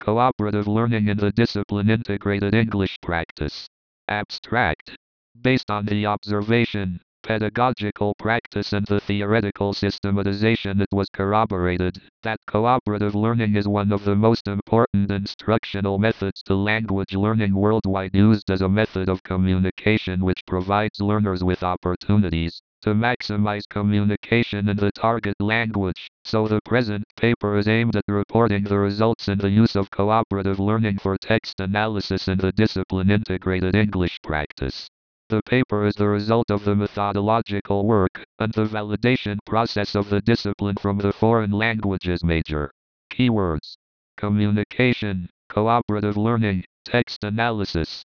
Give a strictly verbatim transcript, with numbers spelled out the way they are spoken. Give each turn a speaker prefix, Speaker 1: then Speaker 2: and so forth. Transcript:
Speaker 1: Cooperative learning in the discipline integrated English practice. Abstract. Based on the observation, pedagogical practice and the theoretical systematization, it was corroborated that cooperative learning is one of the most important instructional methods to language learning worldwide, used as a method of communication which provides learners with opportunities to maximize communication in the target language. So the present paper is aimed at reporting the results in the use of cooperative learning for text analysis in the discipline integrated English practice. The paper is the result of the methodological work and the validation process of the discipline from the foreign languages major. Keywords: communication, cooperative learning, text analysis.